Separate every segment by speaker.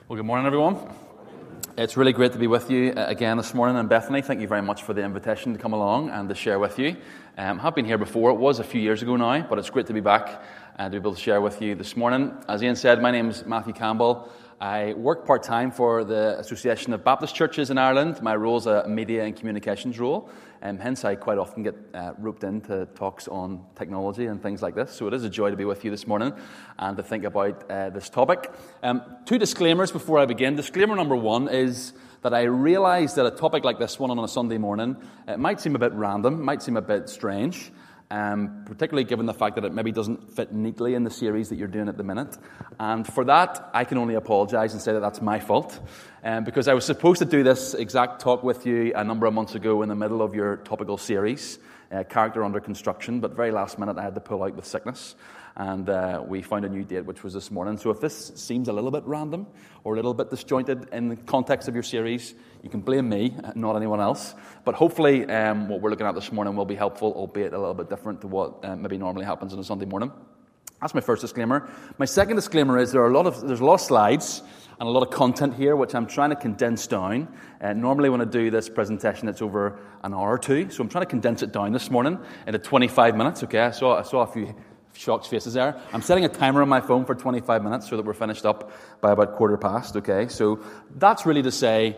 Speaker 1: Well, good morning, everyone. It's really great to be with you again this morning. And Bethany, thank you very much for the invitation to come along and to share with you. I've been here before. It was a few years ago now, but it's great to be back and to be able to share with you this morning. As Ian said, my name is Matthew Campbell. I work part-time for the Association of Baptist Churches in Ireland. My role is a media and communications role, and hence I quite often get roped into talks on technology and things like this. So it is a joy to be with you this morning and to think about this topic. Two disclaimers before I begin. Disclaimer number one is that I realise that a topic like this one on a Sunday morning, it might seem a bit random, might seem a bit strange, particularly given the fact that it maybe doesn't fit neatly in the series that you're doing at the minute. And for that, I can only apologise and say that that's my fault, because I was supposed to do this exact talk with you a number of months ago in the middle of your topical series, Character Under Construction, but very last minute I had to pull out with sickness, and we found a new date, which was this morning. So if this seems a little bit random or a little bit disjointed in the context of your series, you can blame me, not anyone else. But hopefully what we're looking at this morning will be helpful, albeit a little bit different to what maybe normally happens on a Sunday morning. That's my first disclaimer. My second disclaimer is there's a lot of slides and a lot of content here, which I'm trying to condense down. Normally when I do this presentation, it's over an hour or two, so I'm trying to condense it down this morning into 25 minutes. Okay, I saw a few shocked faces there. I'm setting a timer on my phone for 25 minutes so that we're finished up by about 1:15. Okay, so that's really to say,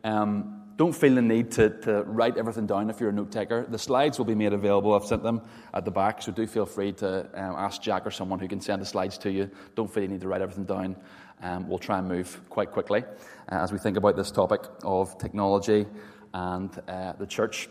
Speaker 1: don't feel the need to write everything down if you're a note taker. The slides will be made available. I've sent them at the back, so do feel free to ask Jack or someone who can send the slides to you. Don't feel you need to write everything down. We'll try and move quite quickly as we think about this topic of technology and the church.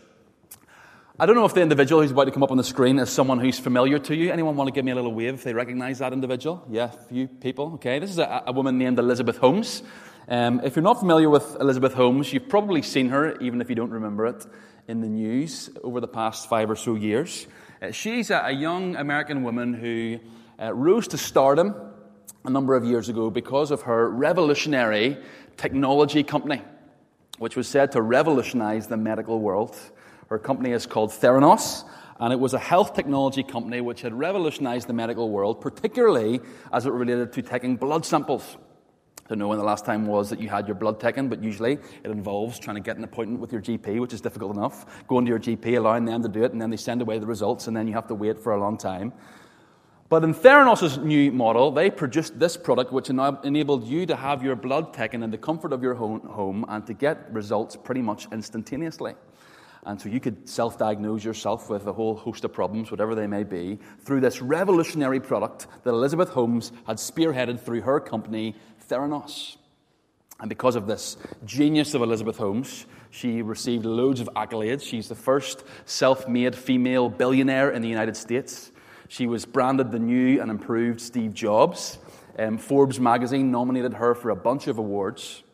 Speaker 1: I don't know if the individual who's about to come up on the screen is someone who's familiar to you. Anyone want to give me a little wave if they recognize that individual? Yeah, a few people. Okay, this is a woman named Elizabeth Holmes. If you're not familiar with Elizabeth Holmes, you've probably seen her, even if you don't remember it, in the news over the past 5 or so years. She's a young American woman who rose to stardom a number of years ago because of her revolutionary technology company, which was said to revolutionize the medical world. Her company is called Theranos, and it was a health technology company which had revolutionized the medical world, particularly as it related to taking blood samples. I don't know when the last time was that you had your blood taken, but usually it involves trying to get an appointment with your GP, which is difficult enough, going to your GP, allowing them to do it, and then they send away the results, and then you have to wait for a long time. But in Theranos' new model, they produced this product which enabled you to have your blood taken in the comfort of your home and to get results pretty much instantaneously. And so you could self-diagnose yourself with a whole host of problems, whatever they may be, through this revolutionary product that Elizabeth Holmes had spearheaded through her company, Theranos. And because of this genius of Elizabeth Holmes, she received loads of accolades. She's the first self-made female billionaire in the United States. She was branded the new and improved Steve Jobs. Forbes magazine nominated her for a bunch of awards.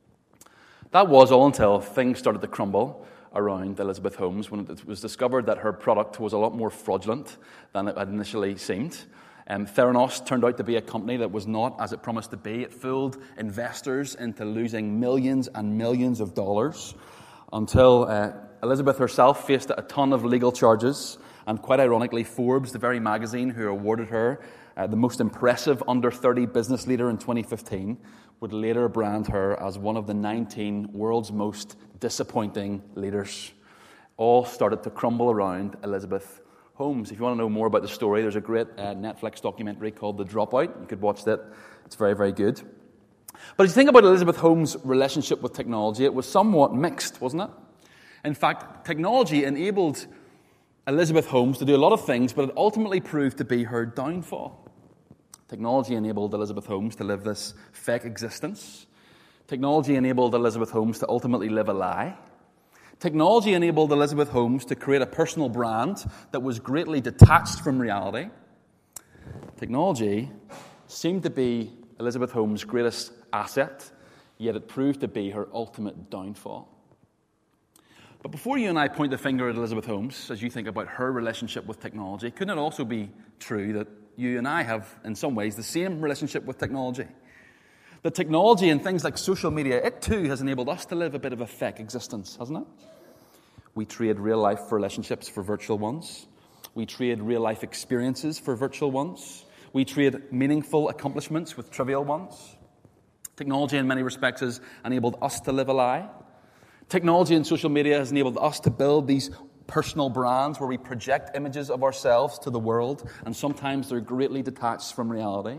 Speaker 1: That was all until things started to crumble around Elizabeth Holmes when it was discovered that her product was a lot more fraudulent than it had initially seemed. Theranos turned out to be a company that was not as it promised to be. It fooled investors into losing millions and millions of dollars until Elizabeth herself faced a ton of legal charges. And quite ironically, Forbes, the very magazine who awarded her the most impressive under-30 business leader in 2015, would later brand her as one of the 19 world's most disappointing leaders. All started to crumble around Elizabeth Holmes. If you want to know more about the story, there's a great Netflix documentary called The Dropout. You could watch that. It's very, very good. But if you think about Elizabeth Holmes' relationship with technology, it was somewhat mixed, wasn't it? In fact, technology enabled Elizabeth Holmes to do a lot of things, but it ultimately proved to be her downfall. Technology enabled Elizabeth Holmes to live this fake existence. Technology enabled Elizabeth Holmes to ultimately live a lie. Technology enabled Elizabeth Holmes to create a personal brand that was greatly detached from reality. Technology seemed to be Elizabeth Holmes' greatest asset, yet it proved to be her ultimate downfall. But before you and I point the finger at Elizabeth Holmes, as you think about her relationship with technology, couldn't it also be true that you and I have, in some ways, the same relationship with technology? That technology and things like social media, it too has enabled us to live a bit of a fake existence, hasn't it? We trade real-life relationships for virtual ones. We trade real-life experiences for virtual ones. We trade meaningful accomplishments with trivial ones. Technology in many respects has enabled us to live a lie. Technology and social media has enabled us to build these personal brands where we project images of ourselves to the world, and sometimes they're greatly detached from reality.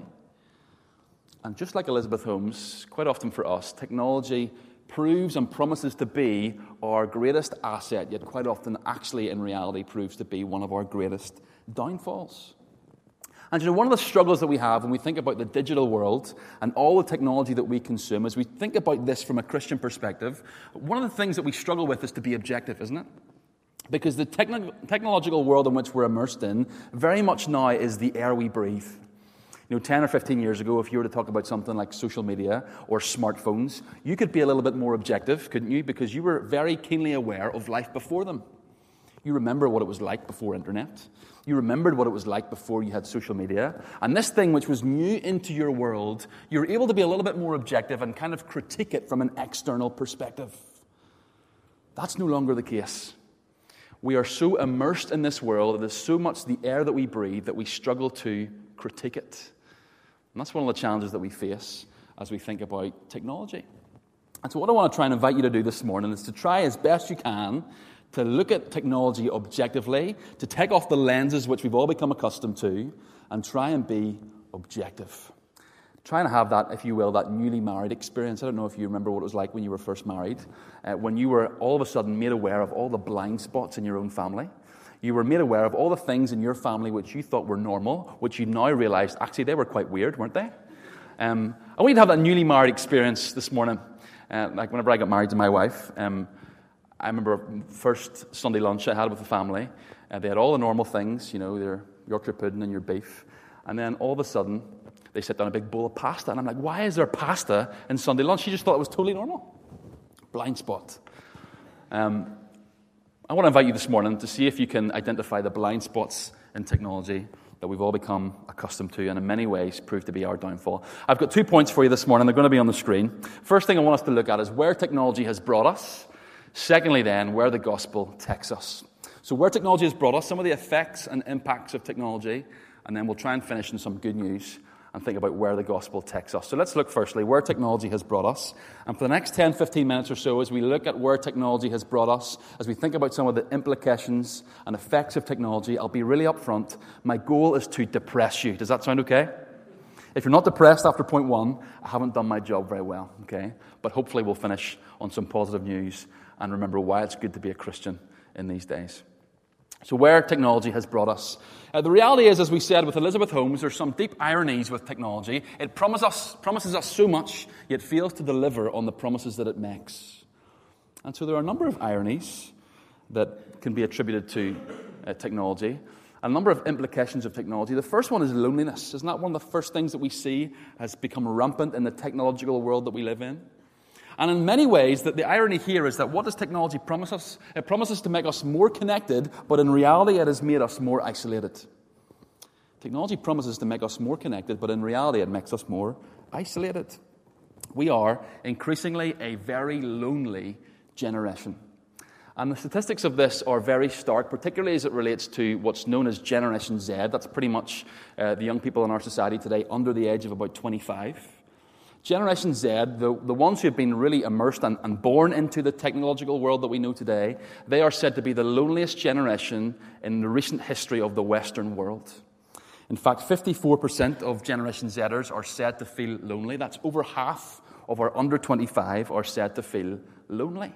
Speaker 1: And just like Elizabeth Holmes, quite often for us, technology proves and promises to be our greatest asset, yet quite often actually in reality proves to be one of our greatest downfalls. And one of the struggles that we have when we think about the digital world and all the technology that we consume, as we think about this from a Christian perspective, one of the things that we struggle with is to be objective, isn't it? Because the technological world in which we're immersed in very much now is the air we breathe. 10 or 15 years ago, if you were to talk about something like social media or smartphones, you could be a little bit more objective, couldn't you? Because you were very keenly aware of life before them. You remember what it was like before internet. You remembered what it was like before you had social media. And this thing which was new into your world, you were able to be a little bit more objective and kind of critique it from an external perspective. That's no longer the case. We are so immersed in this world, it is so much the air that we breathe that we struggle to critique it. And that's one of the challenges that we face as we think about technology. And so what I want to try and invite you to do this morning is to try as best you can to look at technology objectively, to take off the lenses which we've all become accustomed to, and try and be objective. Try and have that, if you will, that newly married experience. I don't know if you remember what it was like when you were first married, when you were all of a sudden made aware of all the blind spots in your own family. You were made aware of all the things in your family which you thought were normal, which you now realized, actually, they were quite weird, weren't they? I want you to have that newly married experience this morning. Like whenever I got married to my wife, I remember first Sunday lunch I had with the family. They had all the normal things, their Yorkshire pudding and your beef. And then all of a sudden, they sit down a big bowl of pasta. And I'm like, why is there pasta in Sunday lunch? She just thought it was totally normal. Blind spot. I want to invite you this morning to see if you can identify the blind spots in technology that we've all become accustomed to and in many ways prove to be our downfall. I've got 2 points for you this morning. They're going to be on the screen. First thing I want us to look at is where technology has brought us. Secondly, then, where the gospel takes us. So where technology has brought us, some of the effects and impacts of technology, and then we'll try and finish in some good news and think about where the gospel takes us. So let's look firstly where technology has brought us. And for the next 10, 15 minutes or so, as we look at where technology has brought us, as we think about some of the implications and effects of technology, I'll be really upfront. My goal is to depress you. Does that sound okay? If you're not depressed after point one, I haven't done my job very well, okay? But hopefully we'll finish on some positive news and remember why it's good to be a Christian in these days. So where technology has brought us. The reality is, as we said with Elizabeth Holmes, there's some deep ironies with technology. It promises us so much, yet fails to deliver on the promises that it makes. And so there are a number of ironies that can be attributed to technology, a number of implications of technology. The first one is loneliness. Isn't that one of the first things that we see has become rampant in the technological world that we live in? And in many ways, the irony here is that what does technology promise us? It promises to make us more connected, but in reality it has made us more isolated. Technology promises to make us more connected, but in reality it makes us more isolated. We are increasingly a very lonely generation. And the statistics of this are very stark, particularly as it relates to what's known as Generation Z. That's pretty much the young people in our society today under the age of about 25. Generation Z, the ones who have been really immersed and born into the technological world that we know today, they are said to be the loneliest generation in the recent history of the Western world. In fact, 54% of Generation Zers are said to feel lonely. That's over half of our under 25 are said to feel lonely.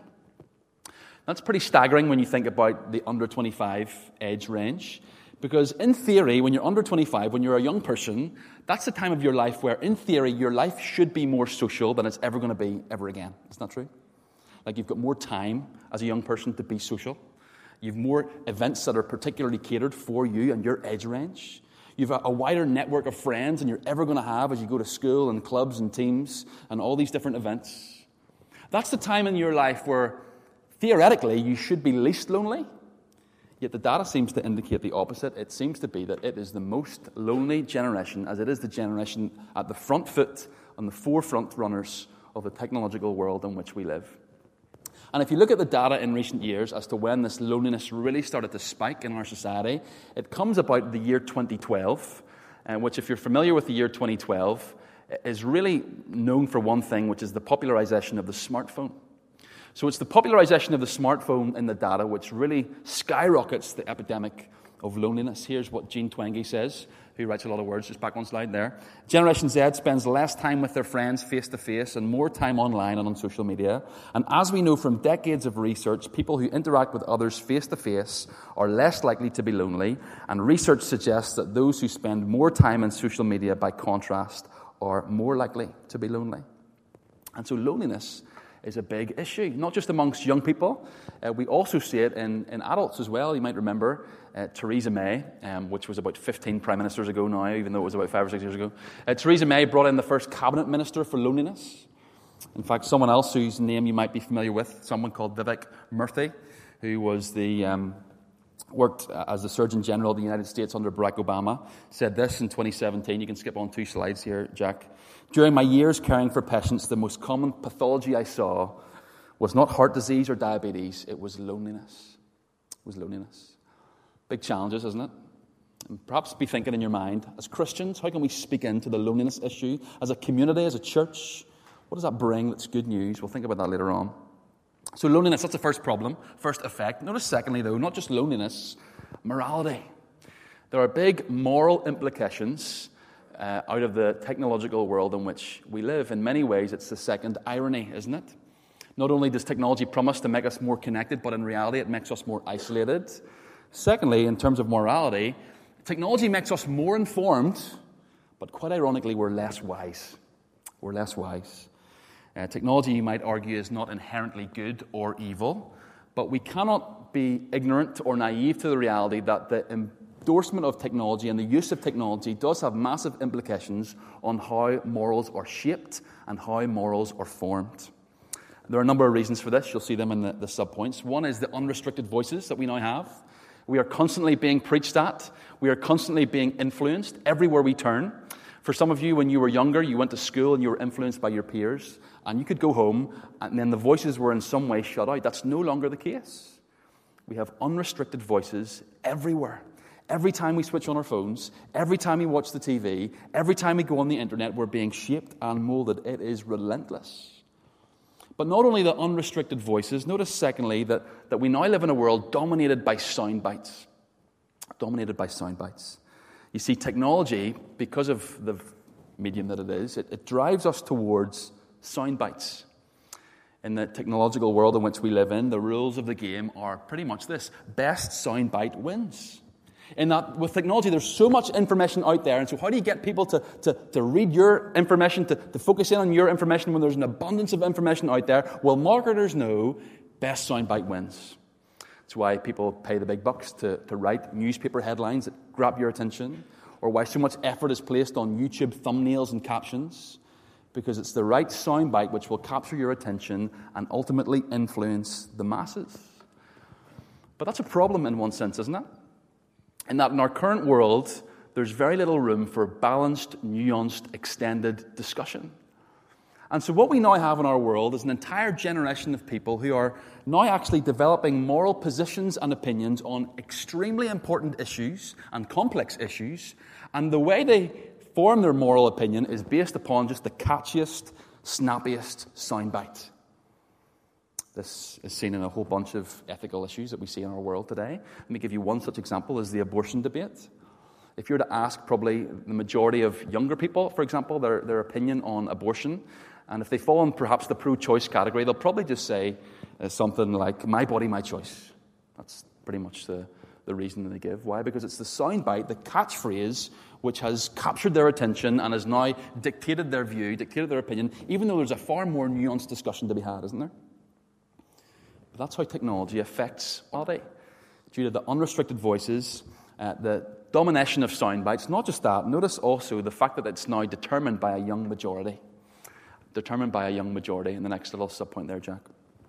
Speaker 1: That's pretty staggering when you think about the under 25 age range. Because in theory, when you're under 25, when you're a young person, that's the time of your life where, in theory, your life should be more social than it's ever going to be ever again. Isn't that true? Like you've got more time as a young person to be social. You've more events that are particularly catered for you and your age range. You've a wider network of friends than you're ever going to have as you go to school and clubs and teams and all these different events. That's the time in your life where, theoretically, you should be least lonely. Yet the data seems to indicate the opposite. It seems to be that it is the most lonely generation, as it is the generation at the front foot and the forefront runners of the technological world in which we live. And if you look at the data in recent years as to when this loneliness really started to spike in our society, it comes about the year 2012, which, if you're familiar with the year 2012, is really known for one thing, which is the popularization of the smartphone. So it's the popularization of the smartphone in the data which really skyrockets the epidemic of loneliness. Here's what Jean Twenge says, who writes a lot of words. Just back one slide there. Generation Z spends less time with their friends face-to-face and more time online and on social media. And as we know from decades of research, people who interact with others face-to-face are less likely to be lonely. And research suggests that those who spend more time on social media, by contrast, are more likely to be lonely. And so loneliness is a big issue, not just amongst young people. We also see it in adults as well. You might remember Theresa May, which was about 15 prime ministers ago now, even though it was about 5 or 6 years ago. Theresa May brought in the first cabinet minister for loneliness. In fact, someone else whose name you might be familiar with, someone called Vivek Murthy, who was worked as the Surgeon General of the United States under Barack Obama, said this in 2017. You can skip on 2 slides here, Jack. During my years caring for patients, the most common pathology I saw was not heart disease or diabetes, it was loneliness. It was loneliness. Big challenges, isn't it? And perhaps be thinking in your mind, as Christians, how can we speak into the loneliness issue? As a community, as a church, what does that bring that's good news? We'll think about that later on. So loneliness, that's the first problem, first effect. Notice secondly, though, not just loneliness, morality. There are big moral implications out of the technological world in which we live. In many ways, it's the second irony, isn't it? Not only does technology promise to make us more connected, but in reality, it makes us more isolated. Secondly, in terms of morality, technology makes us more informed, but quite ironically, we're less wise. We're less wise. Technology, you might argue, is not inherently good or evil, but we cannot be ignorant or naive to the reality that the endorsement of technology and the use of technology does have massive implications on how morals are shaped and how morals are formed. There are a number of reasons for this. You'll see them in the subpoints. One is the unrestricted voices that we now have. We are constantly being preached at. We are constantly being influenced everywhere we turn. For some of you, when you were younger, you went to school and you were influenced by your peers, and you could go home, and then the voices were in some way shut out. That's no longer the case. We have unrestricted voices everywhere. Every time we switch on our phones, every time we watch the TV, every time we go on the internet, we're being shaped and molded. It is relentless. But not only the unrestricted voices, notice secondly that we now live in a world dominated by sound bites. Dominated by sound bites. You see, technology, because of the medium that it is, it drives us towards sound bites. In the technological world in which we live in, the rules of the game are pretty much this. Best sound bite wins. In that, with technology, there's so much information out there, and so how do you get people to read your information, to focus in on your information when there's an abundance of information out there? Well, marketers know best soundbite wins. That's why people pay the big bucks to write newspaper headlines that grab your attention, or why so much effort is placed on YouTube thumbnails and captions, because it's the right soundbite which will capture your attention and ultimately influence the masses. But that's a problem in one sense, isn't it? In that in our current world, there's very little room for balanced, nuanced, extended discussion. And so what we now have in our world is an entire generation of people who are now actually developing moral positions and opinions on extremely important issues and complex issues. And the way they form their moral opinion is based upon just the catchiest, snappiest soundbite. This is seen in a whole bunch of ethical issues that we see in our world today. Let me give you one such example, is the abortion debate. If you were to ask probably the majority of younger people, for example, their opinion on abortion, and if they fall in perhaps the pro-choice category, they'll probably just say something like, my body, my choice. That's pretty much the reason that they give. Why? Because it's the soundbite, the catchphrase, which has captured their attention and has now dictated their view, dictated their opinion, even though there's a far more nuanced discussion to be had, isn't there? But that's how technology affects body. Due to the unrestricted voices, the domination of sound bites. Not just that, notice also the fact that it's now determined by a young majority. Determined by a young majority in the next little subpoint there, Jack.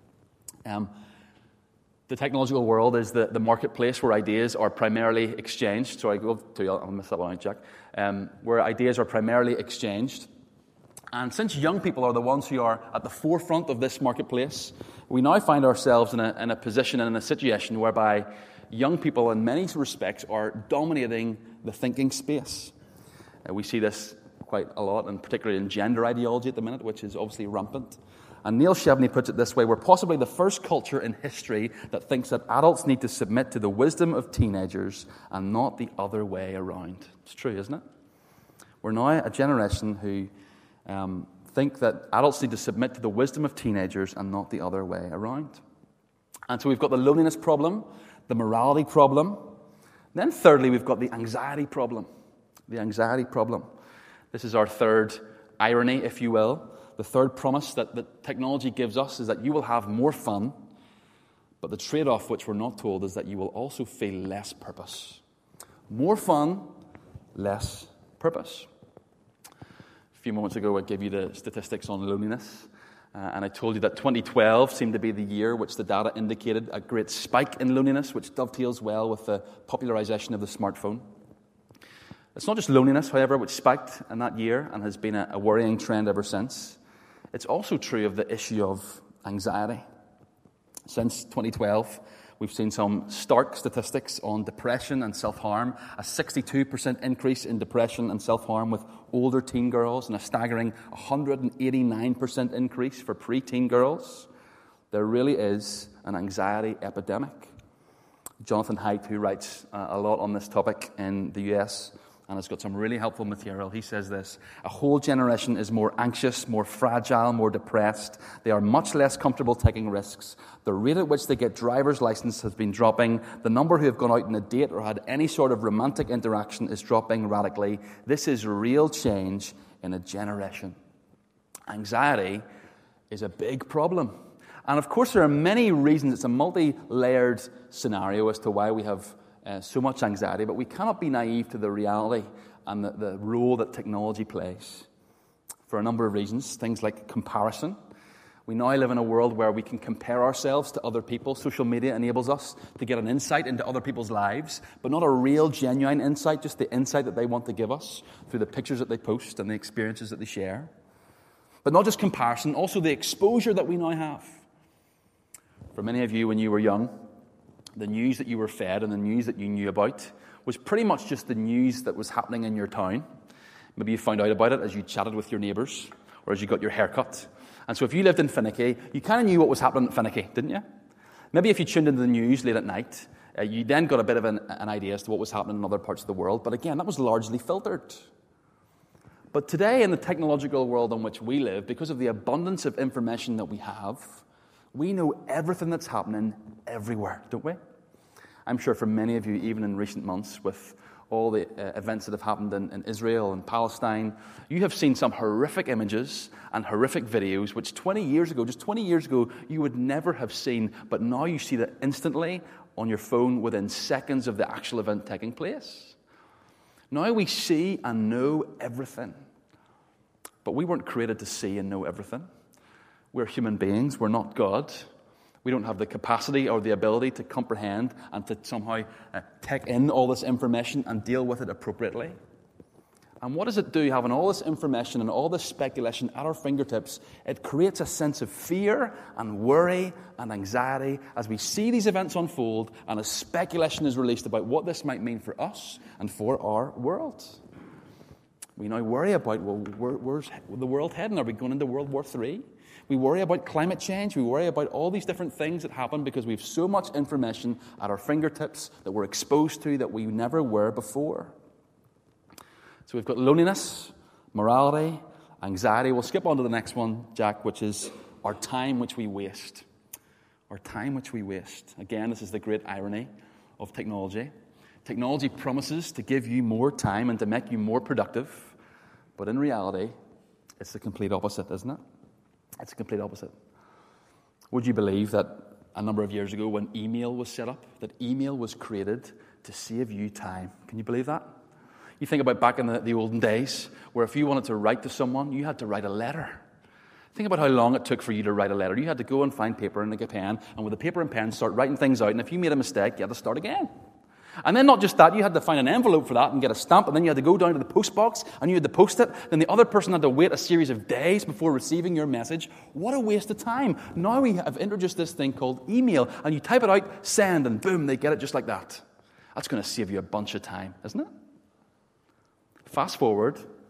Speaker 1: The technological world is the marketplace where ideas are primarily exchanged. Sorry, I'll miss that one out, Jack. Where ideas are primarily exchanged. And since young people are the ones who are at the forefront of this marketplace, we now find ourselves in a position and in a situation whereby young people in many respects are dominating the thinking space. We see this quite a lot, and particularly in gender ideology at the minute, which is obviously rampant. And Neil Shevney puts it this way: we're possibly the first culture in history that thinks that adults need to submit to the wisdom of teenagers and not the other way around. It's true, isn't it? We're now a generation who think that adults need to submit to the wisdom of teenagers and not the other way around. And so we've got the loneliness problem, the morality problem. Then thirdly, we've got the anxiety problem. The anxiety problem. This is our third irony, if you will. The third promise that technology gives us is that you will have more fun, but the trade-off, which we're not told, is that you will also feel less purpose. More fun, less purpose. A few moments ago, I gave you the statistics on loneliness, and I told you that 2012 seemed to be the year which the data indicated a great spike in loneliness, which dovetails well with the popularization of the smartphone. It's not just loneliness, however, which spiked in that year and has been a worrying trend ever since. It's also true of the issue of anxiety. Since 2012, we've seen some stark statistics on depression and self-harm, a 62% increase in depression and self-harm with older teen girls, and a staggering 189% increase for preteen girls. There really is an anxiety epidemic. Jonathan Haidt, who writes a lot on this topic in the US, and has got some really helpful material. He says this: a whole generation is more anxious, more fragile, more depressed. They are much less comfortable taking risks. The rate at which they get driver's license has been dropping. The number who have gone out on a date or had any sort of romantic interaction is dropping radically. This is real change in a generation. Anxiety is a big problem. And of course, there are many reasons. It's a multi-layered scenario as to why we have so much anxiety, but we cannot be naive to the reality and the role that technology plays for a number of reasons. Things like comparison. We now live in a world where we can compare ourselves to other people. Social media enables us to get an insight into other people's lives, but not a real, genuine insight, just the insight that they want to give us through the pictures that they post and the experiences that they share. But not just comparison, also the exposure that we now have. For many of you, when you were young, the news that you were fed and the news that you knew about was pretty much just the news that was happening in your town. Maybe you found out about it as you chatted with your neighbours or as you got your haircut. And so if you lived in Finicky, you kind of knew what was happening at Finicky, didn't you? Maybe if you tuned into the news late at night, you then got a bit of an idea as to what was happening in other parts of the world. But again, that was largely filtered. But today, in the technological world in which we live, because of the abundance of information that we have, we know everything that's happening everywhere, don't we? I'm sure for many of you, even in recent months, with all the events that have happened in Israel and Palestine, you have seen some horrific images and horrific videos, which 20 years ago, you would never have seen, but now you see that instantly on your phone within seconds of the actual event taking place. Now we see and know everything, but we weren't created to see and know everything. We're human beings. We're not God. We don't have the capacity or the ability to comprehend and to somehow take in all this information and deal with it appropriately. And what does it do, having all this information and all this speculation at our fingertips? It creates a sense of fear and worry and anxiety as we see these events unfold and as speculation is released about what this might mean for us and for our world. We now worry about, well, where's the world heading? Are we going into World War III? We worry about climate change. We worry about all these different things that happen because we have so much information at our fingertips that we're exposed to that we never were before. So we've got loneliness, morality, anxiety. We'll skip on to the next one, Jack, which is our time which we waste. Our time which we waste. Again, this is the great irony of technology. Technology promises to give you more time and to make you more productive, but in reality, it's the complete opposite, isn't it? It's the complete opposite. Would you believe that a number of years ago when email was set up, that email was created to save you time? Can you believe that? You think about back in the olden days where if you wanted to write to someone, you had to write a letter. Think about how long it took for you to write a letter. You had to go and find paper and a pen, and with the paper and pen start writing things out, and if you made a mistake, you had to start again. And then not just that, you had to find an envelope for that and get a stamp, and then you had to go down to the post box and you had to post it. Then the other person had to wait a series of days before receiving your message. What a waste of time. Now we have introduced this thing called email, and you type it out, send, and boom, they get it just like that. That's going to save you a bunch of time, isn't it? Fast forward,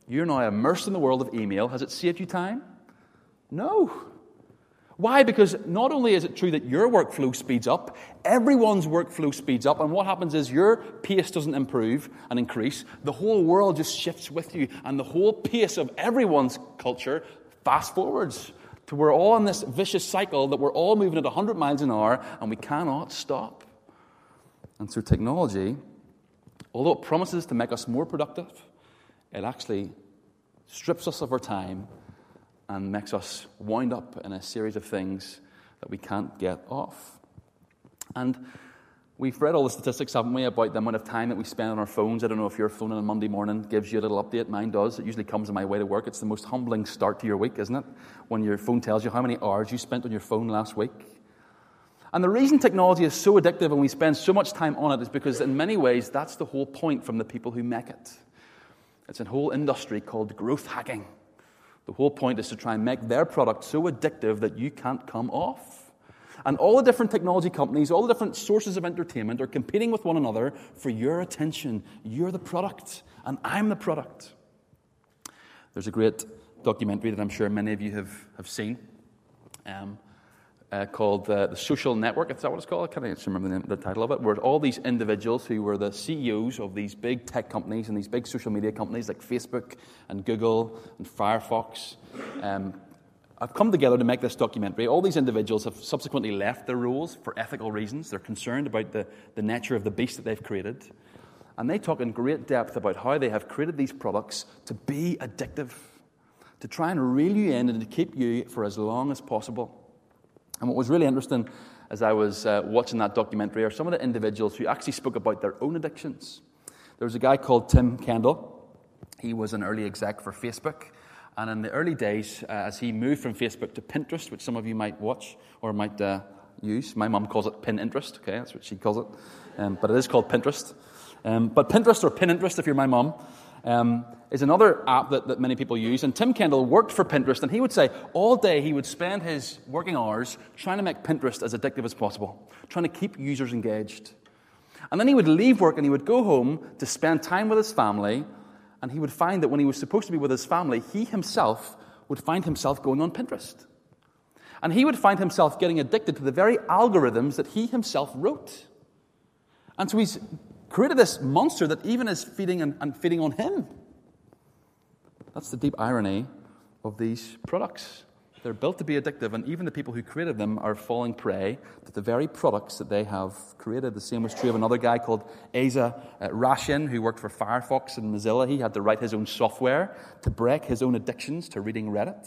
Speaker 1: You're now immersed in the world of email. Has it saved you time? No. Why? Because not only is it true that your workflow speeds up, everyone's workflow speeds up, and what happens is your pace doesn't improve and increase. The whole world just shifts with you, and the whole pace of everyone's culture fast forwards to we're all in this vicious cycle that we're all moving at 100 miles an hour, and we cannot stop. And so technology, although it promises to make us more productive, it actually strips us of our time and makes us wind up in a series of things that we can't get off. And we've read all the statistics, haven't we, about the amount of time that we spend on our phones. I don't know if your phone on a Monday morning gives you a little update. Mine does. It usually comes on my way to work. It's the most humbling start to your week, isn't it? When your phone tells you how many hours you spent on your phone last week. And the reason technology is so addictive and we spend so much time on it is because in many ways that's the whole point from the people who make it. It's a whole industry called growth hacking. The whole point is to try and make their product so addictive that you can't come off. And all the different technology companies, all the different sources of entertainment are competing with one another for your attention. You're the product, and I'm the product. There's a great documentary that I'm sure many of you have seen called The Social Network. Is that what it's called? I can't even remember the title of it. Where all these individuals who were the CEOs of these big tech companies and these big social media companies like Facebook and Google and Firefox have come together to make this documentary. All these individuals have subsequently left their roles for ethical reasons. They're concerned about the nature of the beast that they've created. And they talk in great depth about how they have created these products to be addictive, to try and reel you in and to keep you for as long as possible. And what was really interesting as I was watching that documentary are some of the individuals who actually spoke about their own addictions. There was a guy called Tim Kendall. He was an early exec for Facebook. And in the early days, as he moved from Facebook to Pinterest, which some of you might watch or might use. My mum calls it Pinterest. Okay, that's what she calls it. But it is called Pinterest. But Pinterest or Pinterest, if you're my mum, is another app that many people use. And Tim Kendall worked for Pinterest, and he would say all day he would spend his working hours trying to make Pinterest as addictive as possible, trying to keep users engaged. And then he would leave work and he would go home to spend time with his family, and he would find that when he was supposed to be with his family, he himself would find himself going on Pinterest. And he would find himself getting addicted to the very algorithms that he himself wrote. And so he's created this monster that even is feeding on him. That's the deep irony of these products. They're built to be addictive, and even the people who created them are falling prey to the very products that they have created. The same was true of another guy called Asa Rashin, who worked for Firefox and Mozilla. He had to write his own software to break his own addictions to reading Reddit.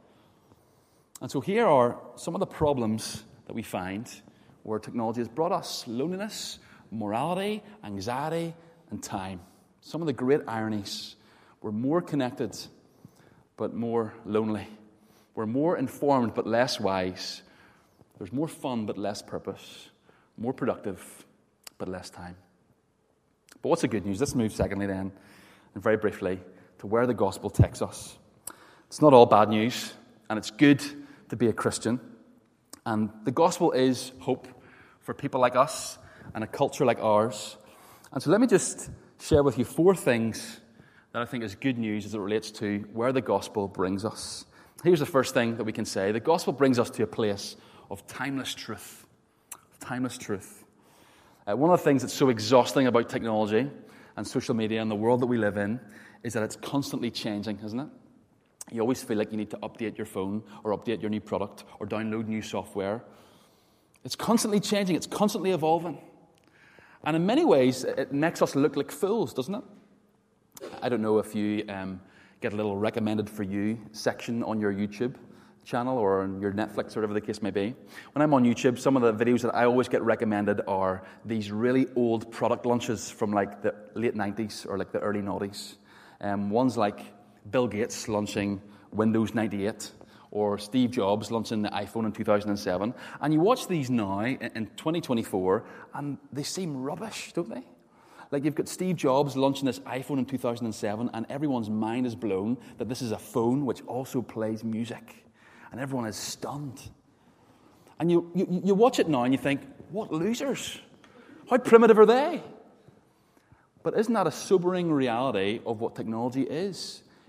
Speaker 1: And so here are some of the problems that we find where technology has brought us: loneliness, morality, anxiety, and time. Some of the great ironies. We're more connected, but more lonely. We're more informed, but less wise. There's more fun, but less purpose. More productive, but less time. But what's the good news? Let's move secondly then, and very briefly, to where the gospel takes us. It's not all bad news, and it's good to be a Christian. And the gospel is hope for people like us and a culture like ours. And so let me just share with you 4 things that I think is good news as it relates to where the gospel brings us. Here's the first thing that we can say. The gospel brings us to a place of timeless truth. Timeless truth. One of the things that's so exhausting about technology and social media and the world that we live in is that it's constantly changing, isn't it? You always feel like you need to update your phone or update your new product or download new software. It's constantly changing. It's constantly evolving. And in many ways, it makes us look like fools, doesn't it? I don't know if you get a little recommended for you section on your YouTube channel or on your Netflix or whatever the case may be. When I'm on YouTube, some of the videos that I always get recommended are these really old product launches from like the late 90s or like the early 90s. Ones like Bill Gates launching Windows 98 or Steve Jobs launching the iPhone in 2007. And you watch these now in 2024 and they seem rubbish, don't they? Like you've got Steve Jobs launching this iPhone in 2007 and everyone's mind is blown that this is a phone which also plays music. And everyone is stunned. And you watch it now and you think, what losers? How primitive are they? But isn't that a sobering reality of what technology is?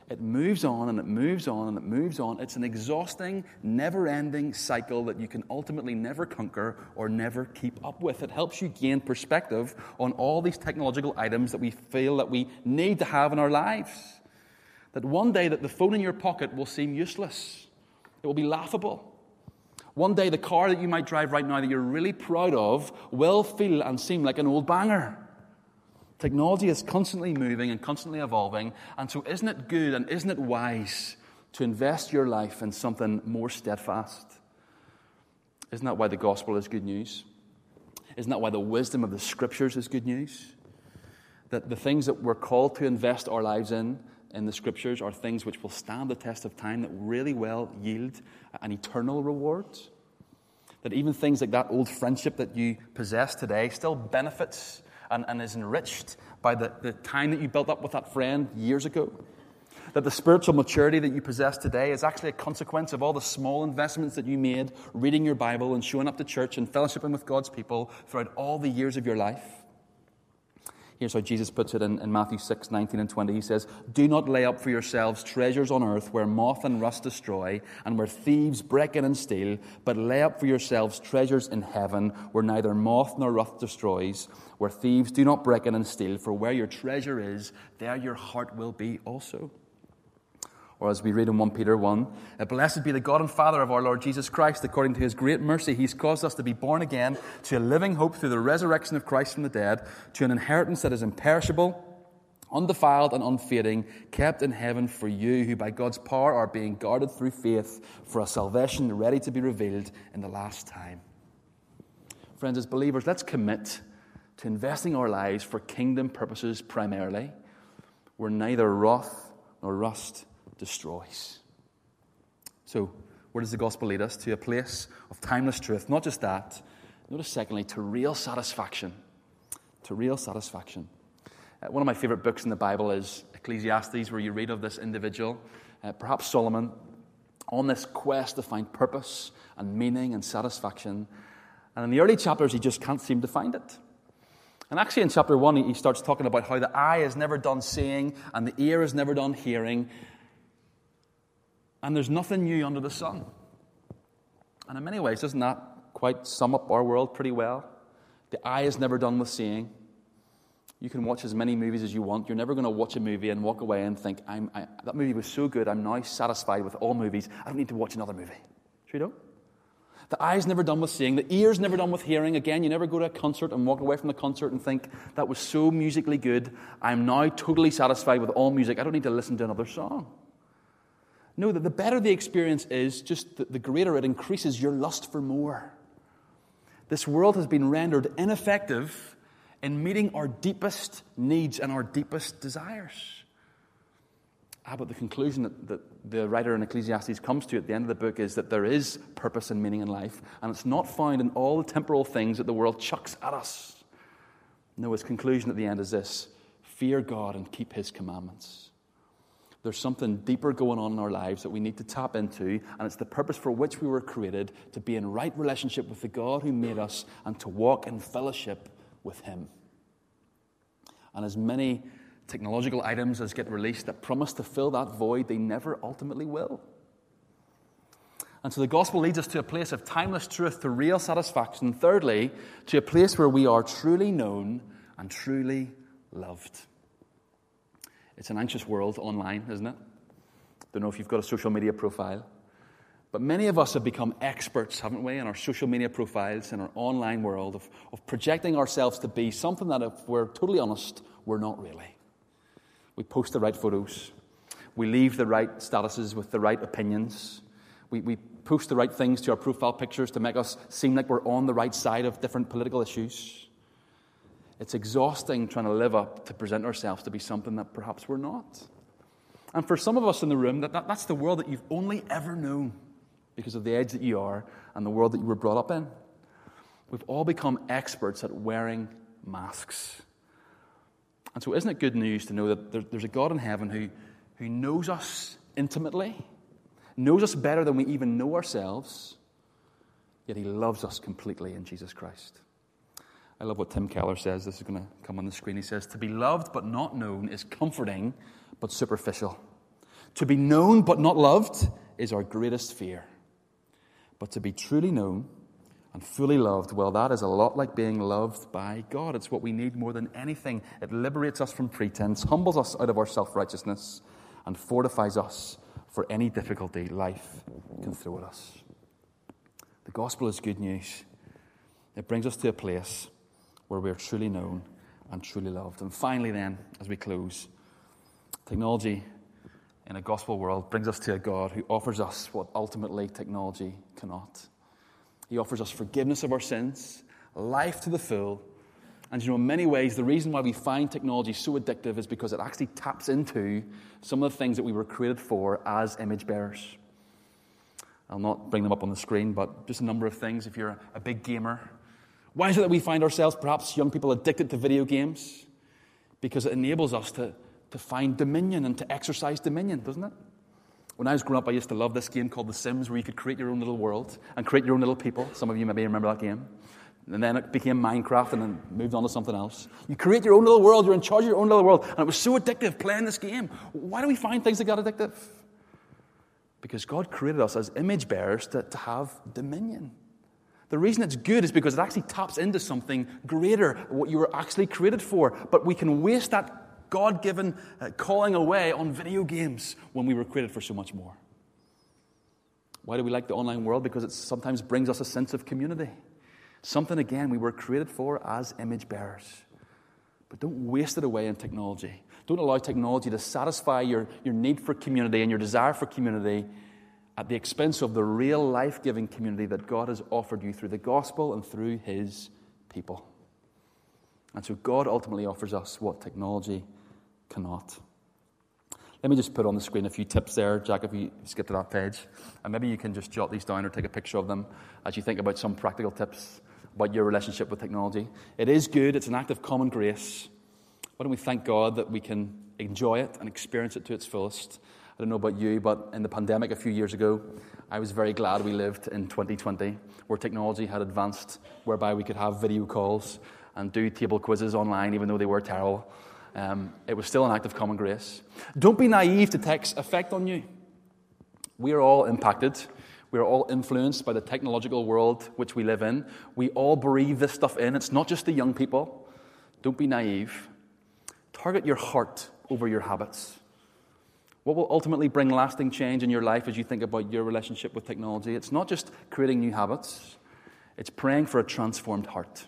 Speaker 1: It moves on and it moves on and it moves on. It's an exhausting, never-ending cycle that you can ultimately never conquer or never keep up with. It helps you gain perspective on all these technological items that we feel that we need to have in our lives. That one day that the phone in your pocket will seem useless. It will be laughable. One day the car that you might drive right now that you're really proud of will feel and seem like an old banger. Technology is constantly moving and constantly evolving, and so isn't it good and isn't it wise to invest your life in something more steadfast? Isn't that why the gospel is good news? Isn't that why the wisdom of the Scriptures is good news? That the things that we're called to invest our lives in the Scriptures are things which will stand the test of time, that really will yield an eternal reward. That even things like that old friendship that you possess today still benefits and is enriched by the time that you built up with that friend years ago. That the spiritual maturity that you possess today is actually a consequence of all the small investments that you made reading your Bible and showing up to church and fellowshipping with God's people throughout all the years of your life. Here's how Jesus puts it in Matthew 6, 19 and 20. He says, "Do not lay up for yourselves treasures on earth where moth and rust destroy and where thieves break in and steal, but lay up for yourselves treasures in heaven where neither moth nor rust destroys, where thieves do not break in and steal. For where your treasure is, there your heart will be also." Or as we read in 1 Peter 1, "Blessed be the God and Father of our Lord Jesus Christ. According to his great mercy, he's caused us to be born again to a living hope through the resurrection of Christ from the dead, to an inheritance that is imperishable, undefiled and unfading, kept in heaven for you, who by God's power are being guarded through faith for a salvation ready to be revealed in the last time." Friends, as believers, let's commit to investing our lives for kingdom purposes primarily, where neither moth nor rust destroys. So, where does the gospel lead us? To a place of timeless truth. Not just that. Notice secondly, to real satisfaction. To real satisfaction. One of my favorite books in the Bible is Ecclesiastes, where you read of this individual, perhaps Solomon, on this quest to find purpose and meaning and satisfaction. And in the early chapters, he just can't seem to find it. And actually in chapter 1, he starts talking about how the eye is never done seeing and the ear is never done hearing. And there's nothing new under the sun. And in many ways, doesn't that quite sum up our world pretty well? The eye is never done with seeing. You can watch as many movies as you want. You're never going to watch a movie and walk away and think, that movie was so good, I'm now satisfied with all movies. I don't need to watch another movie. Sure you don't? The eye's never done with seeing. The ear's never done with hearing. Again, you never go to a concert and walk away from the concert and think, that was so musically good, I'm now totally satisfied with all music. I don't need to listen to another song. No, that the better the experience is, just the greater it increases your lust for more. This world has been rendered ineffective in meeting our deepest needs and our deepest desires. But the conclusion that the writer in Ecclesiastes comes to at the end of the book is that there is purpose and meaning in life, and it's not found in all the temporal things that the world chucks at us. No, his conclusion at the end is this: fear God and keep his commandments. There's something deeper going on in our lives that we need to tap into, and it's the purpose for which we were created, to be in right relationship with the God who made us and to walk in fellowship with him. And as many technological items as get released that promise to fill that void, they never ultimately will. And so the gospel leads us to a place of timeless truth, to real satisfaction. Thirdly, to a place where we are truly known and truly loved. It's an anxious world online, isn't it? Don't know if you've got a social media profile. But many of us have become experts, haven't we, in our social media profiles, in our online world, of projecting ourselves to be something that, if we're totally honest, we're not really. We post the right photos. We leave the right statuses with the right opinions. We post the right things to our profile pictures to make us seem like we're on the right side of different political issues. It's exhausting trying to live up to present ourselves to be something that perhaps we're not. And for some of us in the room, that's the world that you've only ever known because of the age that you are and the world that you were brought up in. We've all become experts at wearing masks. And so isn't it good news to know that there's a God in heaven who knows us intimately, knows us better than we even know ourselves, yet he loves us completely in Jesus Christ. I love what Tim Keller says. This is going to come on the screen. He says, "To be loved but not known is comforting but superficial. To be known but not loved is our greatest fear. But to be truly known and fully loved, well, that is a lot like being loved by God. It's what we need more than anything. It liberates us from pretense, humbles us out of our self-righteousness, and fortifies us for any difficulty life can throw at us. The gospel is good news. It brings us to a place where we are truly known and truly loved. And finally then, as we close, technology in a gospel world brings us to a God who offers us what ultimately technology cannot. He offers us forgiveness of our sins, life to the full. And in many ways, the reason why we find technology so addictive is because it actually taps into some of the things that we were created for as image bearers. I'll not bring them up on the screen, but just a number of things. If you're a big gamer, why is it that we find ourselves, perhaps young people, addicted to video games? Because it enables us to find dominion and to exercise dominion, doesn't it? When I was growing up, I used to love this game called The Sims, where you could create your own little world and create your own little people. Some of you maybe remember that game. And then it became Minecraft and then moved on to something else. You create your own little world. You're in charge of your own little world. And it was so addictive playing this game. Why do we find things that got addictive? Because God created us as image bearers to have dominion. The reason it's good is because it actually taps into something greater, what you were actually created for. But we can waste that God-given calling away on video games when we were created for so much more. Why do we like the online world? Because it sometimes brings us a sense of community. Something, again, we were created for as image bearers. But don't waste it away in technology. Don't allow technology to satisfy your need for community and your desire for community at the expense of the real life-giving community that God has offered you through the gospel and through His people. And so God ultimately offers us what technology cannot. Let me just put on the screen a few tips there, Jack, if you skip to that page. And maybe you can just jot these down or take a picture of them as you think about some practical tips about your relationship with technology. It is good. It's an act of common grace. Why don't we thank God that we can enjoy it and experience it to its fullest? I don't know about you, but in the pandemic a few years ago, I was very glad we lived in 2020, where technology had advanced, whereby we could have video calls and do table quizzes online, even though they were terrible. It was still an act of common grace. Don't be naive to tech's effect on you. We are all impacted. We are all influenced by the technological world which we live in. We all breathe this stuff in. It's not just the young people. Don't be naive. Target your heart over your habits. What will ultimately bring lasting change in your life as you think about your relationship with technology? It's not just creating new habits. It's praying for a transformed heart.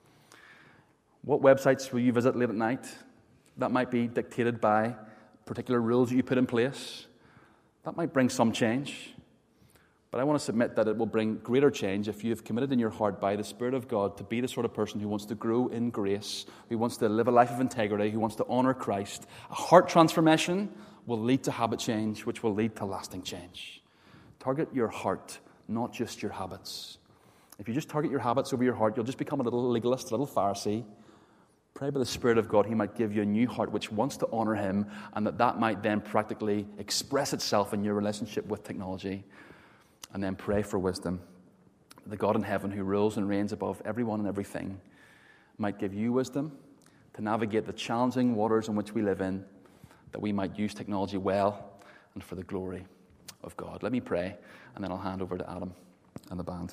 Speaker 1: What websites will you visit late at night? That might be dictated by particular rules that you put in place. That might bring some change. But I want to submit that it will bring greater change if you have committed in your heart by the Spirit of God to be the sort of person who wants to grow in grace, who wants to live a life of integrity, who wants to honor Christ. A heart transformation will lead to habit change, which will lead to lasting change. Target your heart, not just your habits. If you just target your habits over your heart, you'll just become a little legalist, a little Pharisee. Pray by the Spirit of God He might give you a new heart which wants to honor Him, and that might then practically express itself in your relationship with technology. And then pray for wisdom. The God in heaven who rules and reigns above everyone and everything might give you wisdom to navigate the challenging waters in which we live in, that we might use technology well and for the glory of God. Let me pray, and then I'll hand over to Adam and the band.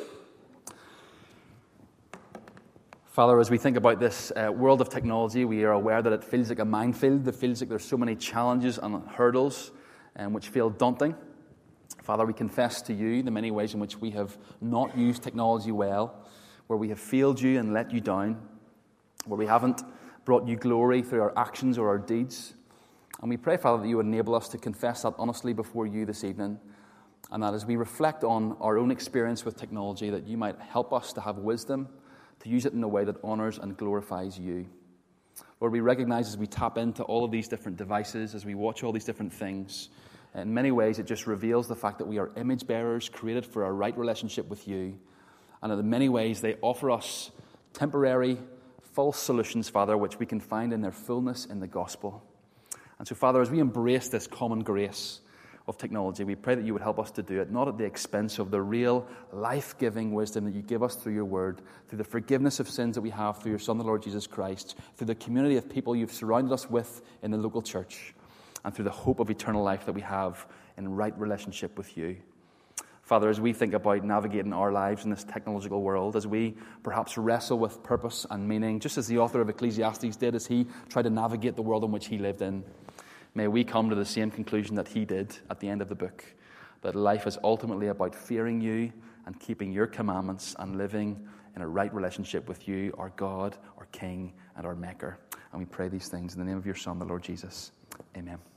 Speaker 1: Father, as we think about this world of technology, we are aware that it feels like a minefield. It feels like there's so many challenges and hurdles which feel daunting. Father, we confess to you the many ways in which we have not used technology well, where we have failed you and let you down, where we haven't brought you glory through our actions or our deeds. And we pray, Father, that you would enable us to confess that honestly before you this evening, and that as we reflect on our own experience with technology, that you might help us to have wisdom, to use it in a way that honors and glorifies you. Lord, we recognize as we tap into all of these different devices, as we watch all these different things, in many ways it just reveals the fact that we are image bearers created for a right relationship with you, and in many ways they offer us temporary, false solutions, Father, which we can find in their fullness in the gospel. And so, Father, as we embrace this common grace of technology, we pray that you would help us to do it, not at the expense of the real life-giving wisdom that you give us through your word, through the forgiveness of sins that we have through your Son, the Lord Jesus Christ, through the community of people you've surrounded us with in the local church. and through the hope of eternal life that we have in right relationship with you. Father, as we think about navigating our lives in this technological world, as we perhaps wrestle with purpose and meaning, just as the author of Ecclesiastes did as he tried to navigate the world in which he lived in, may we come to the same conclusion that he did at the end of the book, that life is ultimately about fearing you and keeping your commandments and living in a right relationship with you, our God, our King, and our Maker. And we pray these things in the name of your Son, the Lord Jesus. Amen.